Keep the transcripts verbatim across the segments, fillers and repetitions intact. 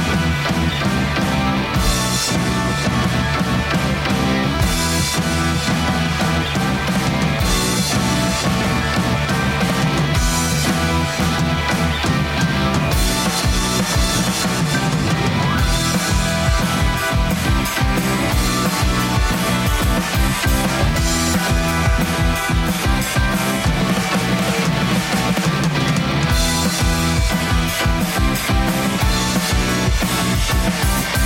We'll be right back.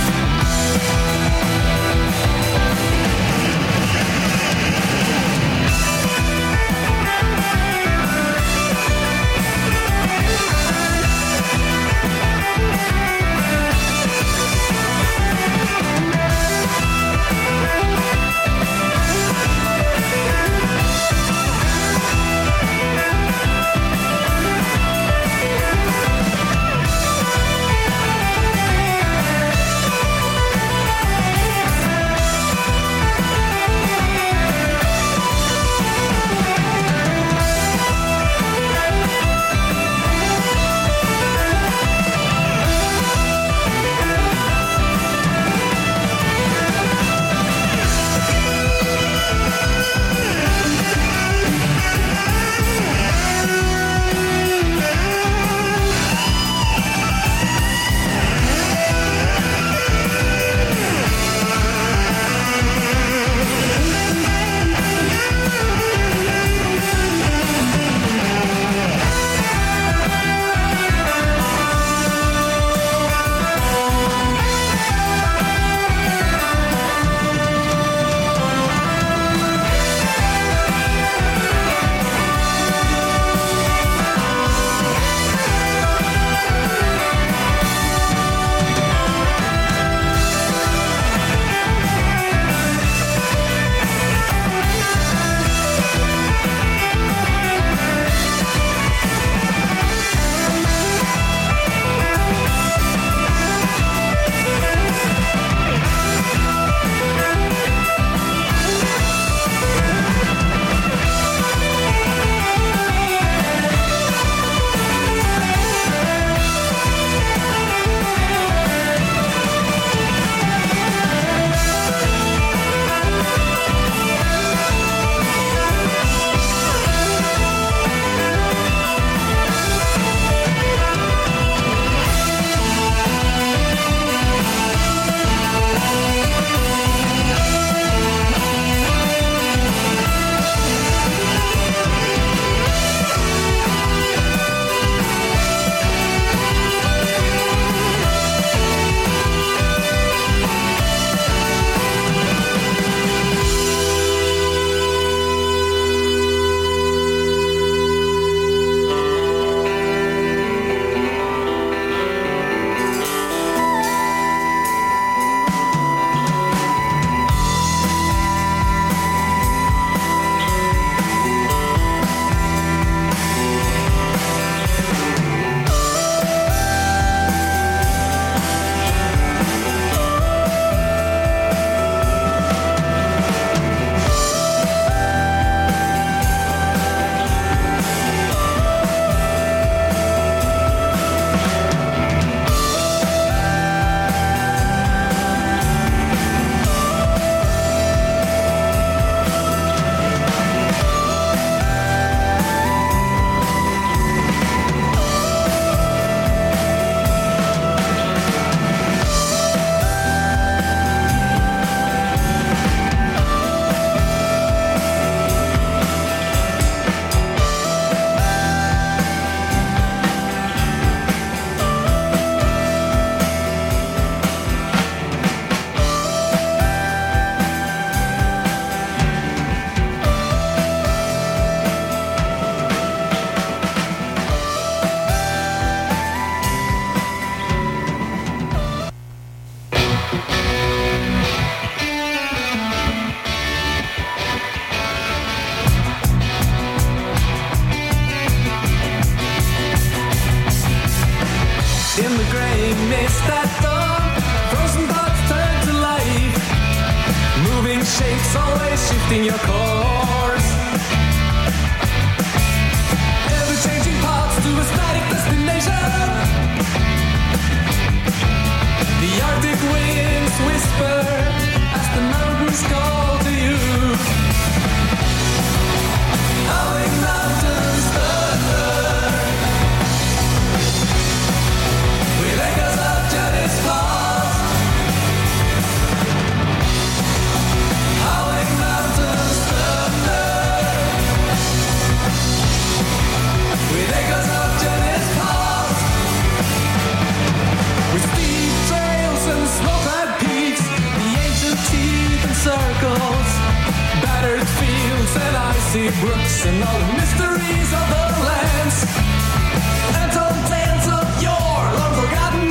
icy brooks and all the mysteries of the lands. Untold tales of yore, long forgotten,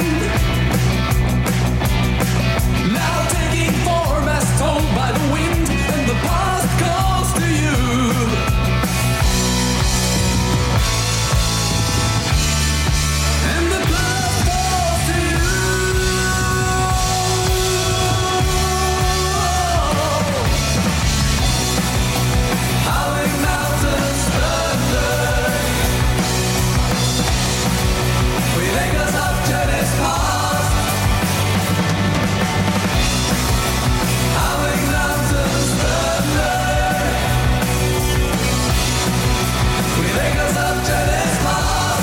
now taking form as told by the wind, and the past calls to you. And the past calls to you. Howling mountains thunder with echoes of journeys past. Howling mountains thunder with echoes of journeys past.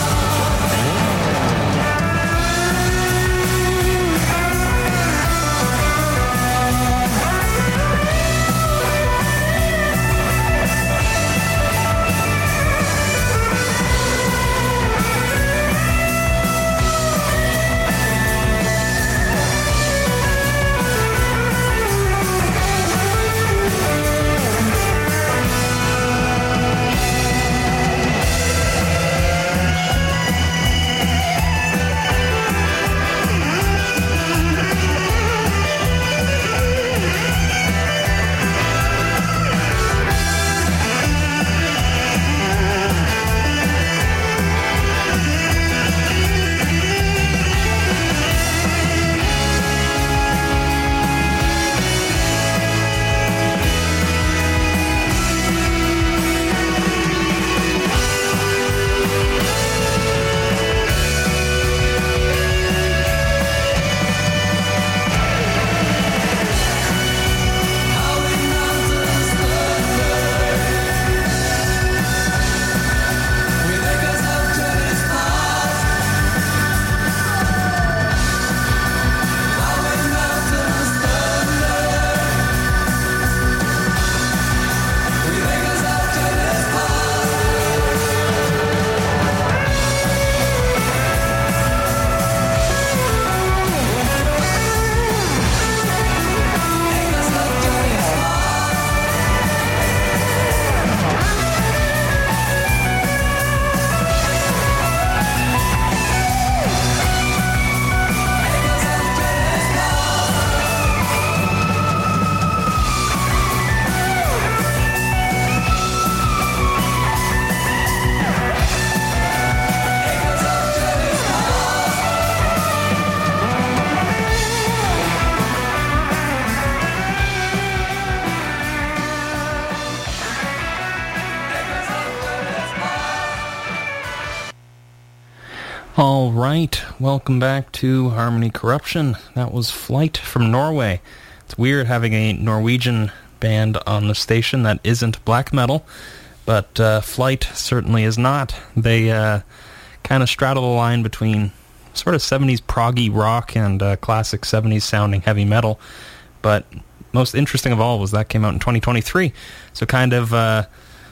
All right, welcome back to Harmony Corruption. That was Flight from Norway. It's weird having a Norwegian band on the station that isn't black metal, but uh, Flight certainly is not. They uh, kind of straddle the line between sort of seventies proggy rock and uh, classic seventies sounding heavy metal, but most interesting of all was that came out in twenty twenty-three, so kind of uh,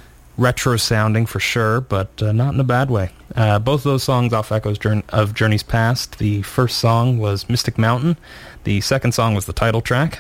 retro sounding for sure, but uh, not in a bad way. Uh, both of those songs off Echoes of Journeys Past. The first song was Mystic Mountain. The second song was the title track.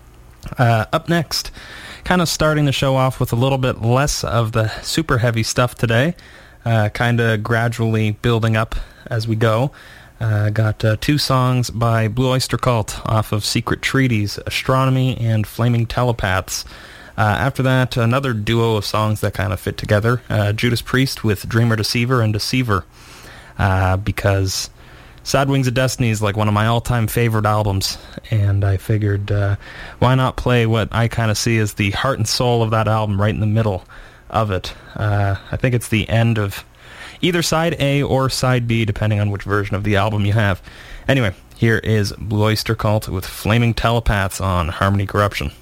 Uh, up next, kind of starting the show off with a little bit less of the super heavy stuff today, uh, kind of gradually building up as we go. Uh, got uh, two songs by Blue Oyster Cult off of Secret Treaties, Astronomy and Flaming Telepaths. Uh, after that, another duo of songs that kind of fit together, uh, Judas Priest with Dreamer Deceiver and Deceiver, uh, because Sad Wings of Destiny is like one of my all-time favorite albums, and I figured uh, why not play what I kind of see as the heart and soul of that album right in the middle of it. Uh, I think it's the end of either side A or side B, depending on which version of the album you have. Anyway, here is Blue Oyster Cult with Flaming Telepaths on Harmony Corruption.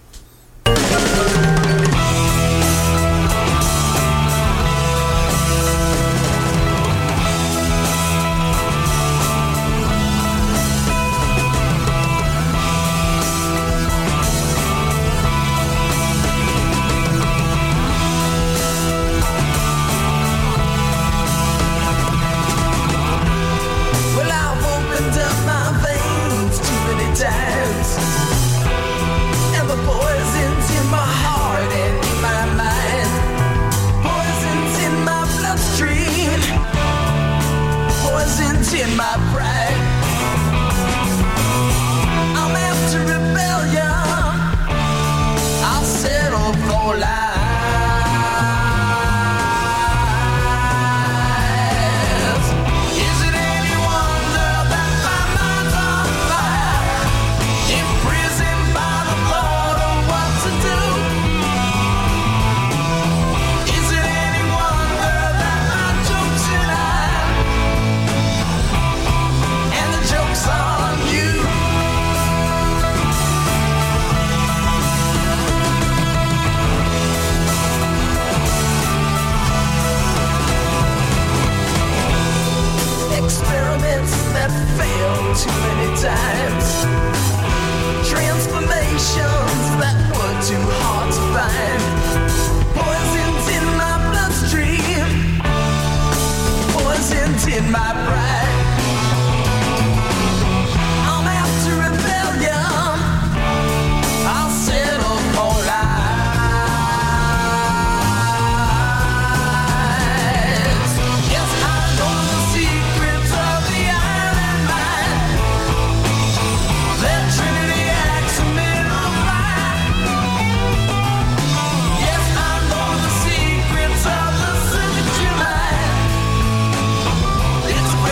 Well, I've opened up my veins too many times, and my pride. I'm after rebellion. I'll settle for lies. Yes, I know the secrets of the island mind. Let Trinity acts a middle line. Yes, I know the secrets of the signature line. It's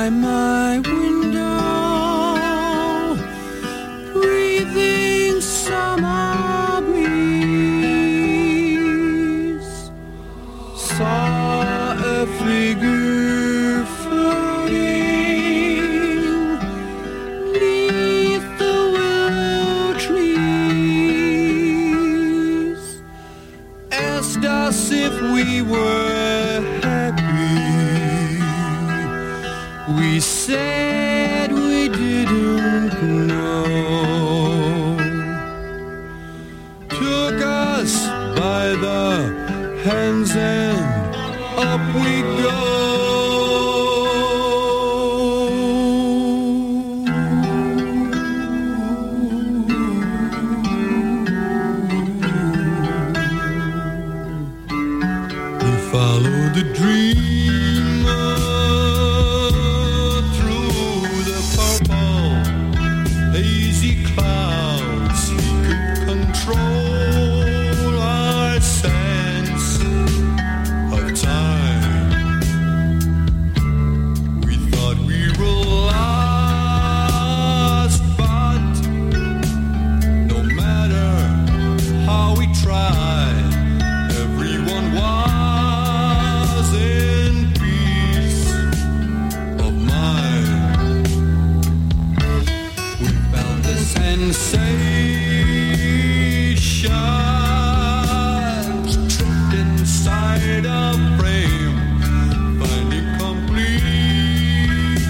by my window, breathing summer breeze, saw a figure floating neath the willow trees, asked us if we were happy. We said we didn't know. Took us by the hands and up we go. We follow the dreamer through the purple hazy clouds. He could control our sense of time. We thought we were lost, but no matter how we tried, everyone was in peace of mind. We found the sensation trapped inside a frame, finding complete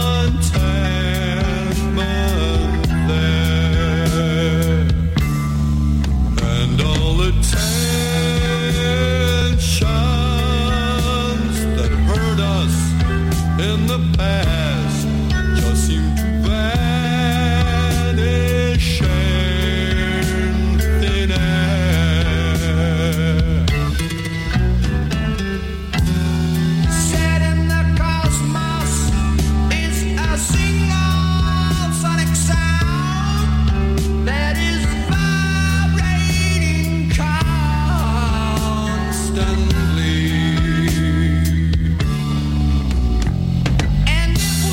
contentment there, and all the tensions that hurt us in the past just seem to vanish in thin air. Set in the cosmos is a single sonic sound that is vibrating constantly. And if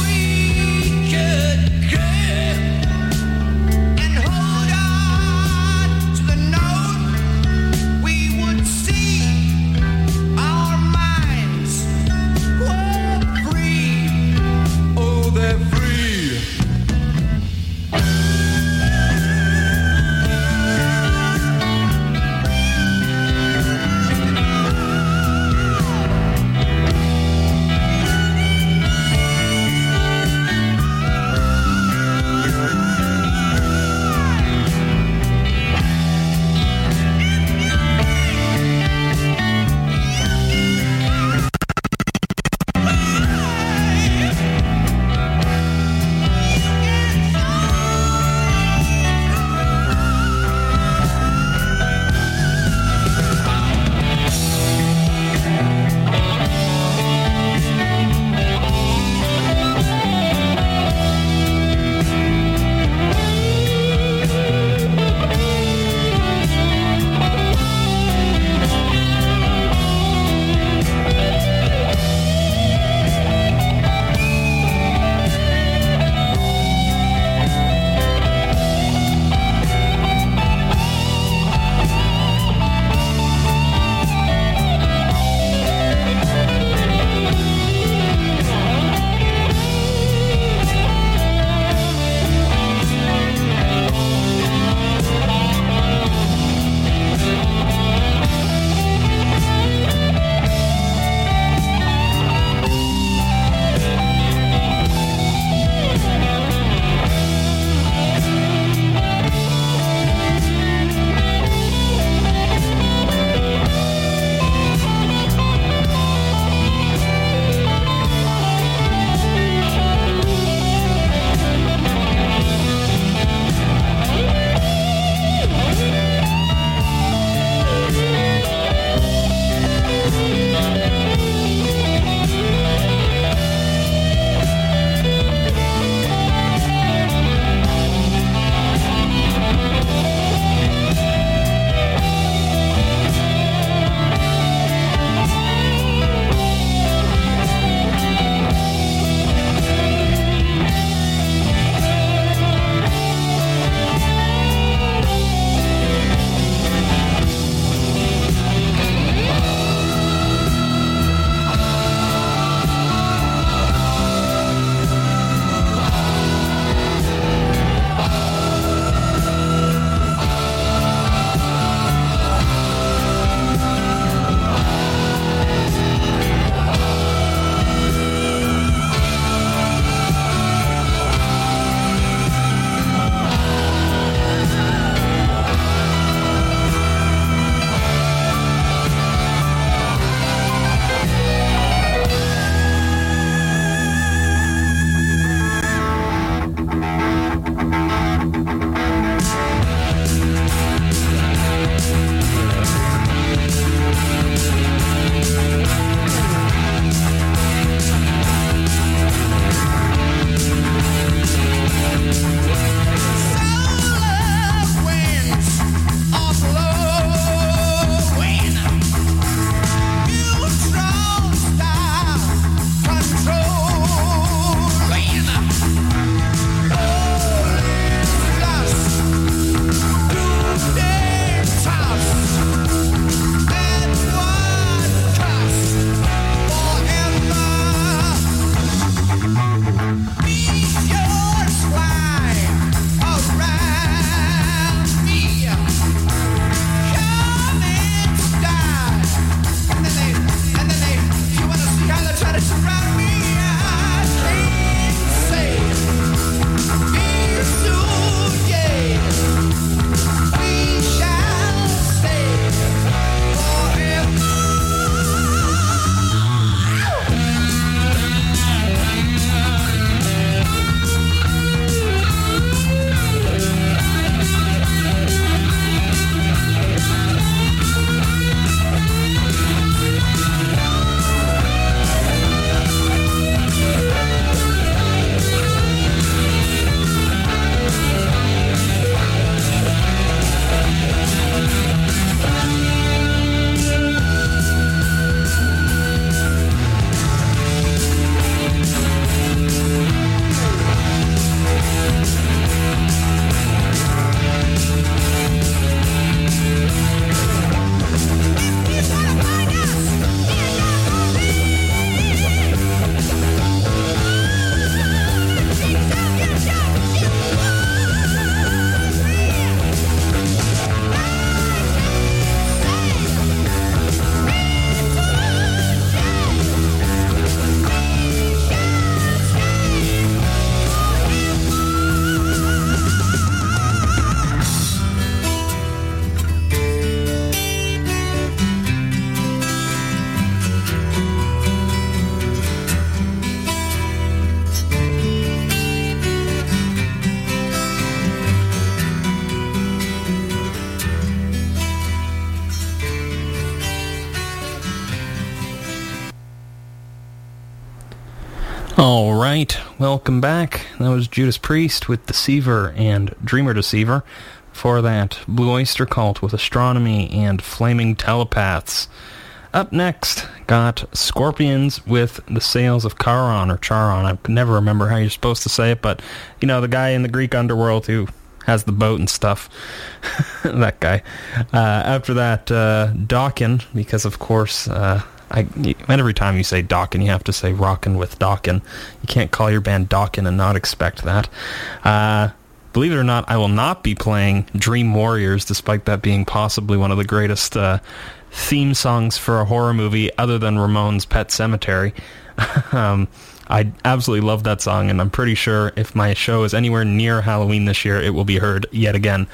All right, welcome back. That was Judas Priest with Deceiver and Dreamer Deceiver. Before that, Blue Oyster Cult with Astronomy and Flaming Telepaths. Up next, got Scorpions with The Sails of Charon, or Charon. I can never remember how you're supposed to say it, but, you know, the guy in the Greek underworld who has the boat and stuff. That guy. Uh, after that, uh, Dokken, because, of course... Uh, I, every time you say Dokken, you have to say Rockin' with Dokken. You can't call your band Dokken and not expect that. Uh, believe it or not, I will not be playing Dream Warriors, despite that being possibly one of the greatest uh, theme songs for a horror movie other than Ramone's Pet Sematary. um, I absolutely love that song, and I'm pretty sure if my show is anywhere near Halloween this year, it will be heard yet again.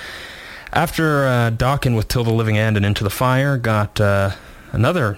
After uh, Dokken with Till the Living End and Into the Fire, got uh, another...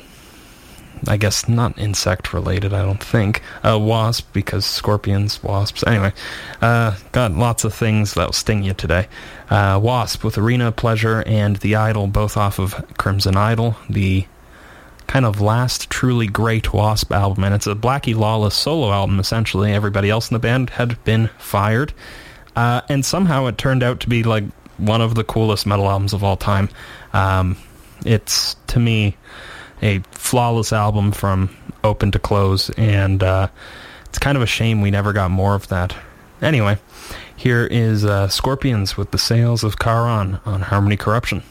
I guess not insect-related, I don't think. Uh, wasp, because scorpions, wasps. Anyway, uh, got lots of things that'll sting you today. Uh, Wasp with Arena of Pleasure and The Idol, both off of Crimson Idol, the kind of last truly great Wasp album. And it's a Blackie Lawless solo album, essentially. Everybody else in the band had been fired. Uh, and somehow it turned out to be like one of the coolest metal albums of all time. Um, it's, to me... a flawless album from open to close, and uh, it's kind of a shame we never got more of that. Anyway, here is uh, Scorpions with The Sails of Charon on Harmony Corruption.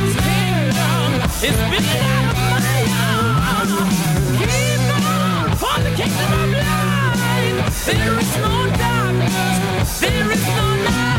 It's been out of my arms. Keep on There is no darkness, there is no night.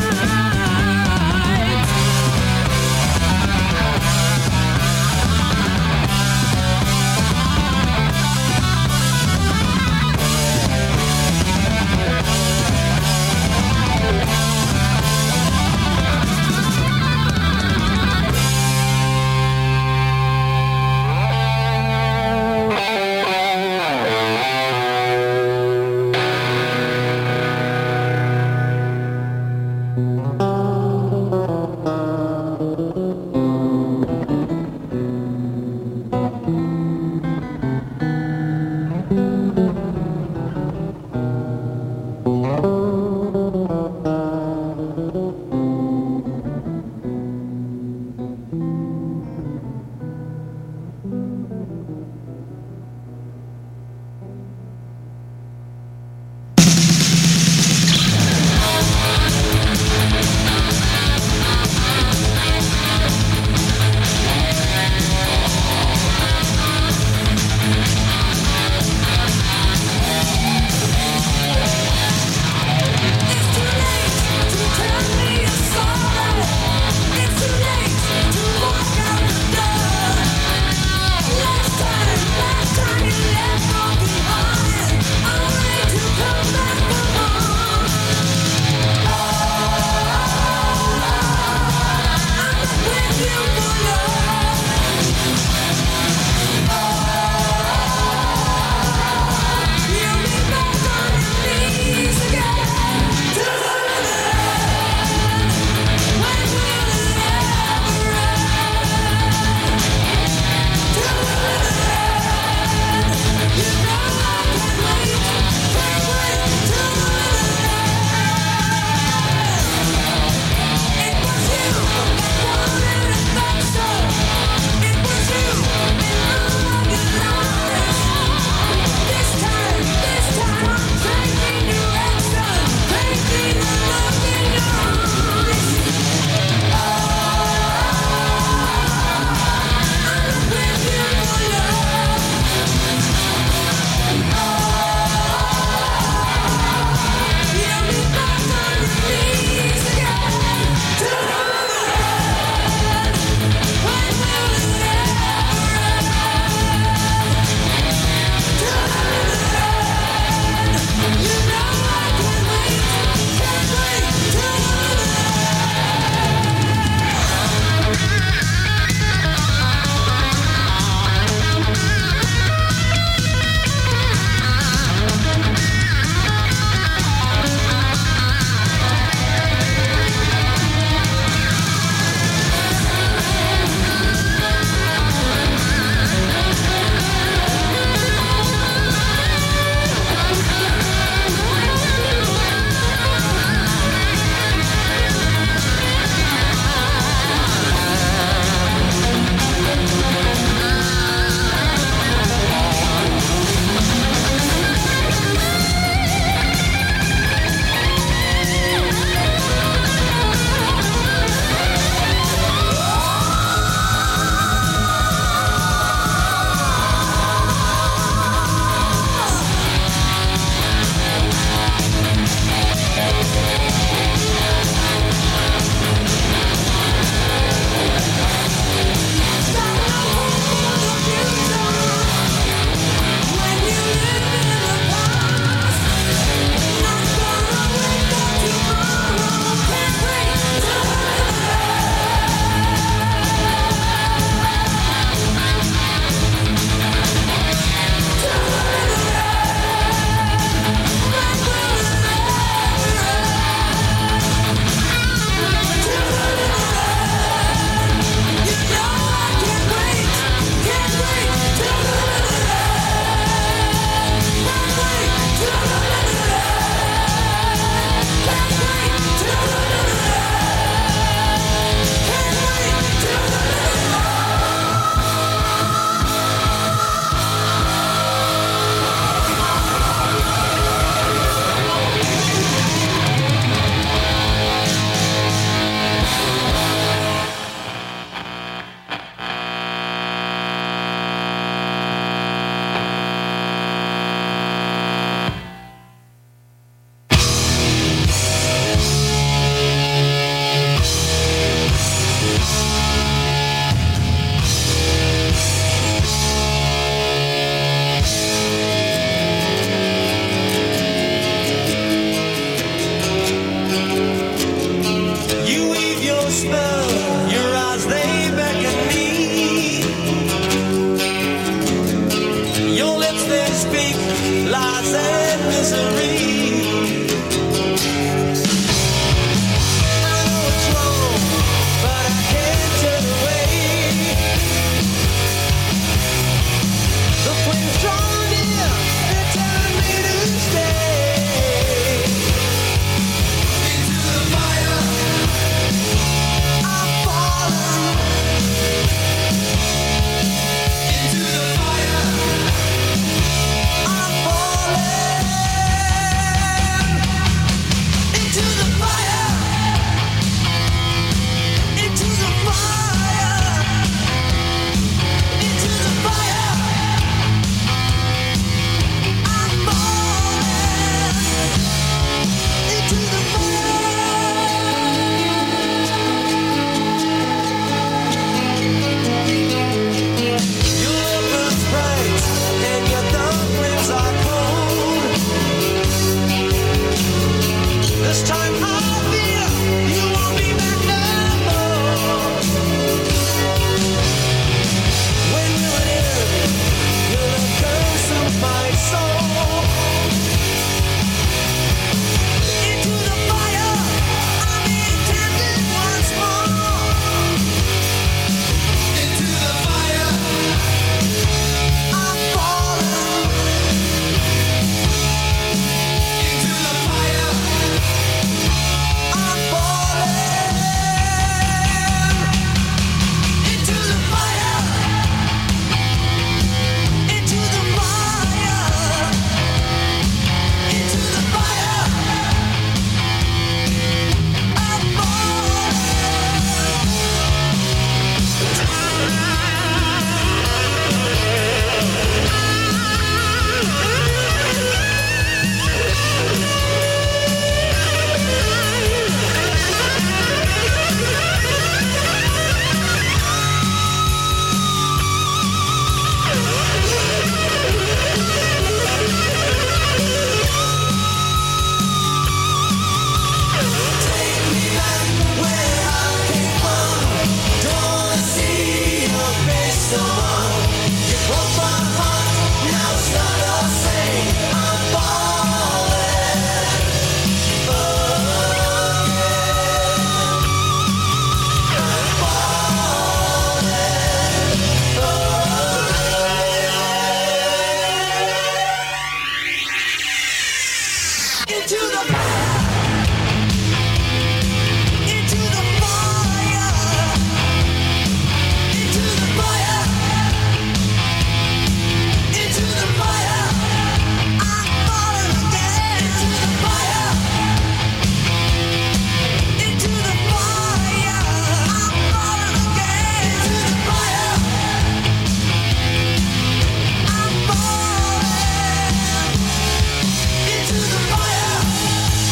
Into the fire.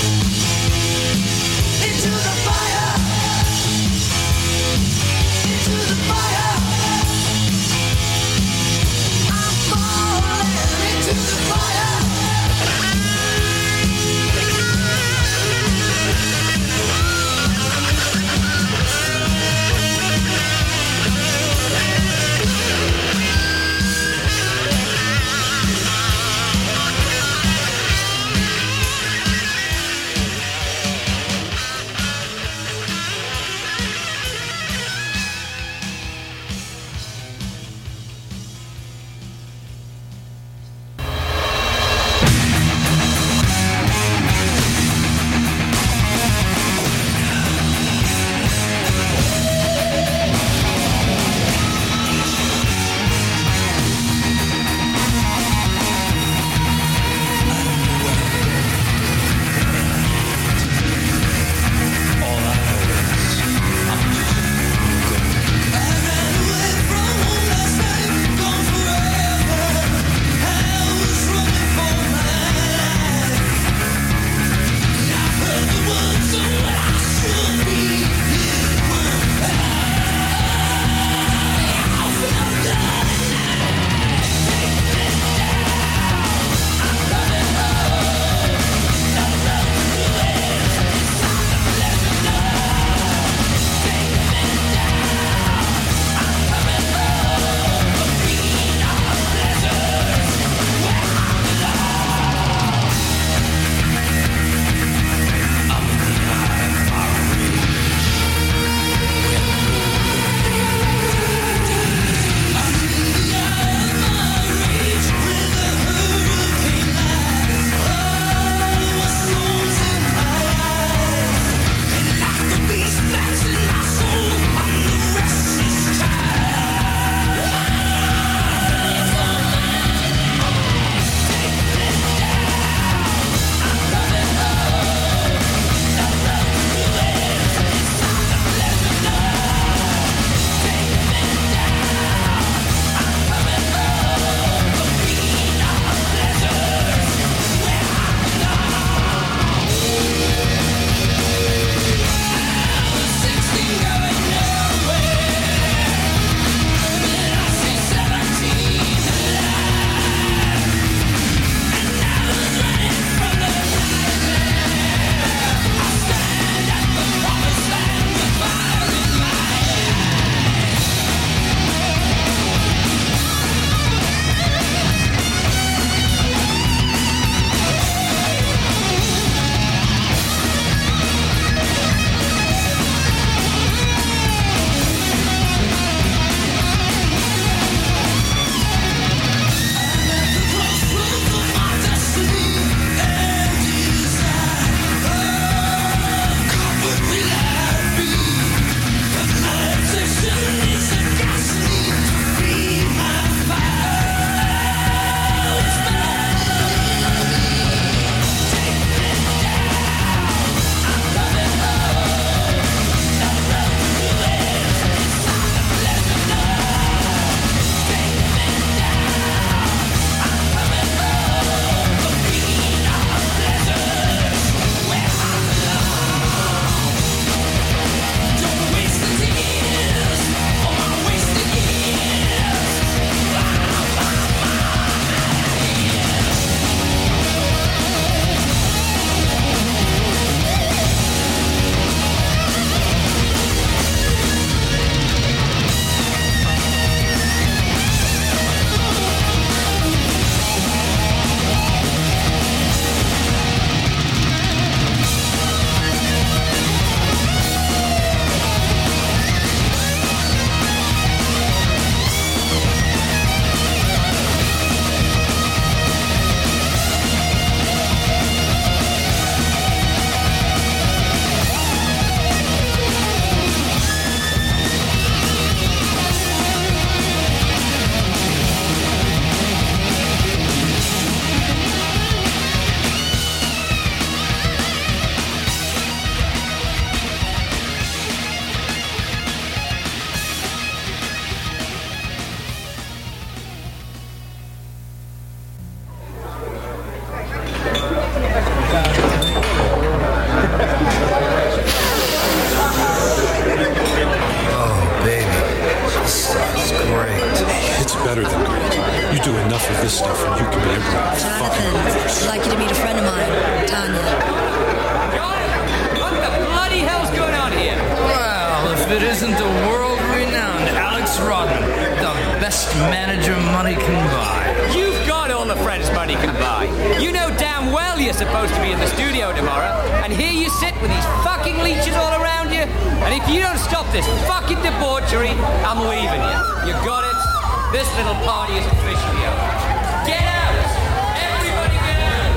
best manager money can buy. You've got all the friends money can buy. You know damn well you're supposed to be in the studio tomorrow, and here you sit with these fucking leeches all around you. And if you don't stop this fucking debauchery, I'm leaving you. You got it? This little party is officially over. Get out! Everybody get out!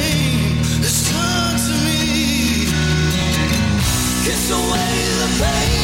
Kiss away the pain.